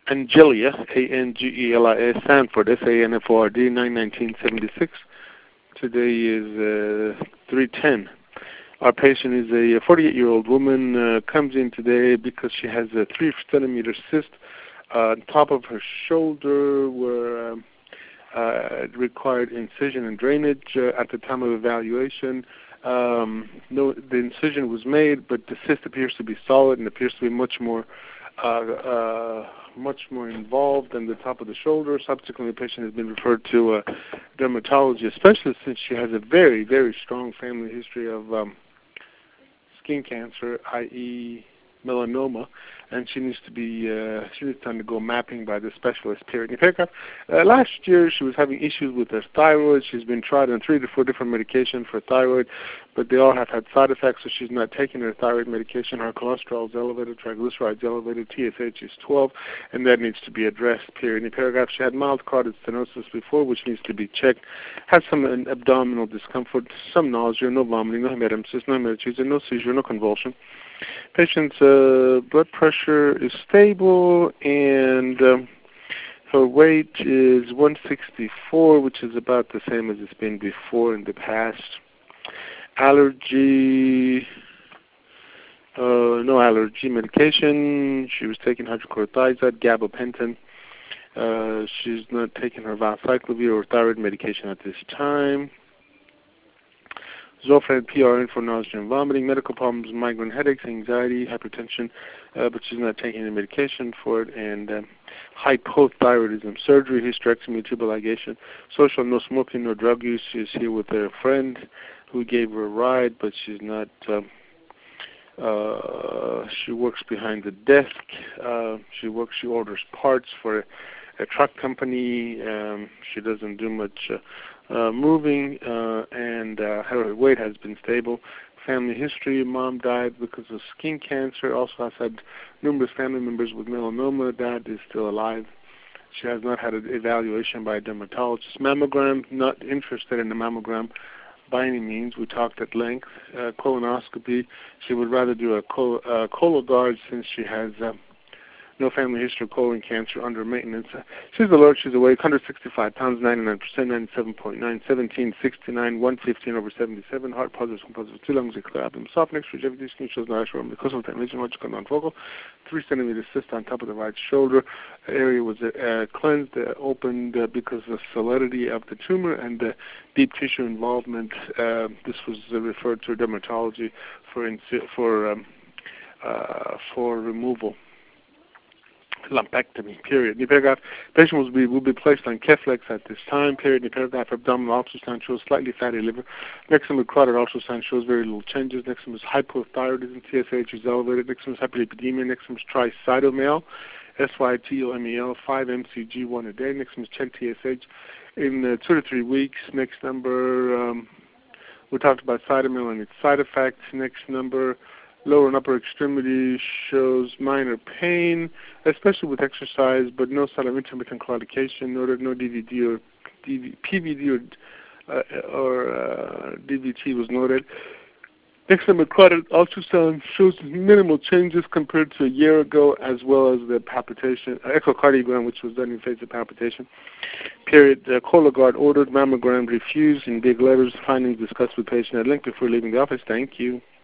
Angelia, Angelia Sanford, Sanford, 9/19/76. Today is 3:10. Our patient is a 48-year-old woman, comes in today because she has a 3-centimeter cyst on top of her shoulder where it required incision and drainage. At the time of evaluation, the incision was made, but the cyst appears to be solid and appears to be much more involved than the top of the shoulder. Subsequently, the patient has been referred to a dermatology, especially since she has a very, very strong family history of skin cancer, i.e. melanoma, and she needs to undergo mapping by the specialist. Period. Last year, she was having issues with her thyroid. She's been tried on 3 to 4 different medications for thyroid, but they all have had side effects, so she's not taking her thyroid medication. Her cholesterol is elevated, triglycerides elevated, TSH is 12, and that needs to be addressed. Period. In paragraph, she had mild carotid stenosis before, which needs to be checked. Has some abdominal discomfort, some nausea, no vomiting, no hematemesis, no hematuria, no seizure, no convulsion. Patient's blood pressure is stable, and her weight is 164, which is about the same as it's been before in the past. Allergy, no allergy medication. She was taking hydrochlorothiazide, gabapentin. She's not taking her valacyclovir or thyroid medication at this time. Zofran PRN for nausea and vomiting, medical problems, migraine headaches, anxiety, hypertension, but she's not taking any medication for it, and hypothyroidism, surgery, hysterectomy, tubal ligation, social, no smoking, no drug use. She's here with her friend who gave her a ride, but she's not, she works behind the desk. She orders parts for a truck company. She doesn't do much moving, and her weight has been stable. Family history: mom died because of skin cancer. Also has had numerous family members with melanoma. Dad is still alive. She has not had an evaluation by a dermatologist. Mammogram, not interested in the mammogram by any means. We talked at length. Colonoscopy, she would rather do a Cologuard since she has no family history of colon cancer, under maintenance. She's alert, she's awake, 165 pounds, 99%, 97.9, 17, 69, 115 over 77, heart positive, composite, 2 lungs, a clear abdomen, soft next to everything, skin shows no actual because of that logical non-focal, 3 centimeter cyst on top of the right shoulder. The area was cleansed, opened because of the solidity of the tumor and the deep tissue involvement. This was referred to dermatology for removal. Lumpectomy, period. The paragraph, patient will be placed on Keflex at this time, period. The paragraph, abdominal ultrasound shows slightly fatty liver. Next one, carotid ultrasound shows very little changes. Next one is hypothyroidism, TSH is elevated. Next one is hyperlipidemia. Next one is tricytomel, SYTOMEL, 5 mcg, 1 a day. Next one is check TSH in 2 to 3 weeks. Next number, we talked about cytomel and its side effects. Next number, lower and upper extremity shows minor pain, especially with exercise, but no sign of intermittent claudication noted. No DVD or PVD or DVT was noted. Next number, carotid ultrasound shows minimal changes compared to a year ago, as well as the palpitation, echocardiogram, which was done in phase of palpitation. Period. Cologuard ordered, mammogram refused in big letters. Findings discussed with patient at length before leaving the office. Thank you.